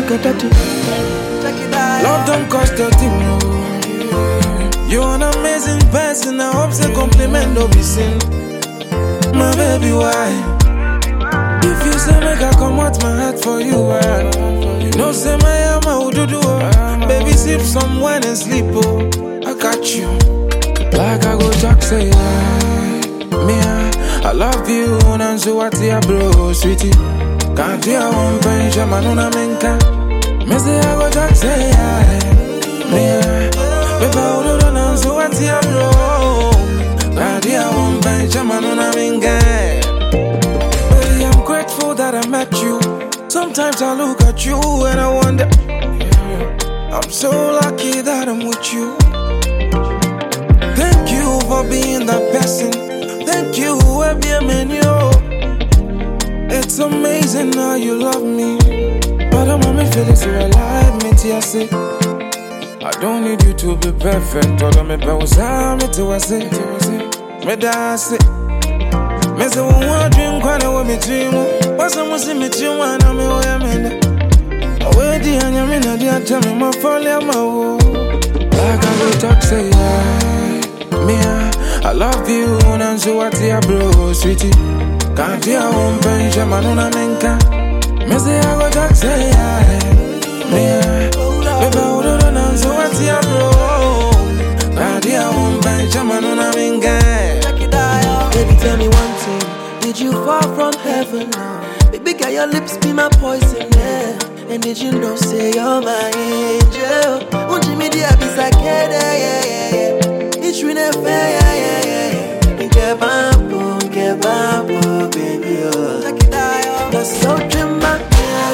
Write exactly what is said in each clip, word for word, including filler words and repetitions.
Love don't cost a thing, no. You're an amazing person. I hope say compliment don't be sin. My baby, why? If you say make I come out my heart for you, why? You know say my ama would do. Baby, sip some wine and sleep, oh. I got you. Like I go Jack say, yeah. Me, I, I love you, and so what ya bro, sweetie. Can't you one pension, man, on a menka. Me say I go Jack say, yeah. Me, I, if I would have so what ya bro. Can't you one pension, man, on a menka. Baby, I'm grateful that I met you. Sometimes I look at you and I wonder, I'm so lucky that I'm with you. Thank you for being that person. Thank you, whoever menu. It's amazing how you love me. But I'm on me feeling so alive, me tia say. I don't need you to be perfect. All of me bows out, me to say, me da say. Me say one dream, quite a way me dream. What's someone see me dream, one of me way I'm in. Away the anya me na dia tell me my folly my wo. Like I go talk say yeah. Me I, I love you and so what ya bro sweetie. Can't you one pension man on a menka. Me say I go talk say yeah. Me I, if I would have so what ya bro. Can't you one pension man on a menka. Baby, tell me one thing. Did you fall from heaven? Baby, girl, your lips be my poison, yeah. And did you know, say you're my angel? Won't you meet the abyss like yeah, yeah, yeah, yeah. It's really fair, yeah, yeah, yeah. Get bamboo, get bamboo, baby, oh. That's so dramatic.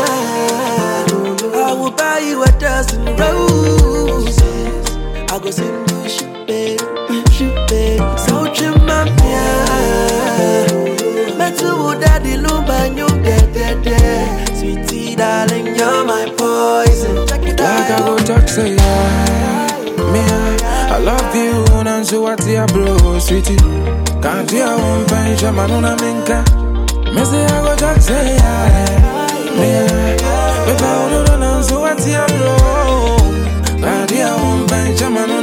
I will buy you a dozen roses. I'll go sing you shit, babe, shit, babe. So dramatic. Metu daddy lumba you dead, dead, dead. Sweetie darling, you're my poison. Like I go talk say yeah. Me I, I love you and so what ya bro, sweetie. Can't you one pension man on a menka. Me say I go talk say yeah. Me I, if I would have so what ya bro. Can't you one pension man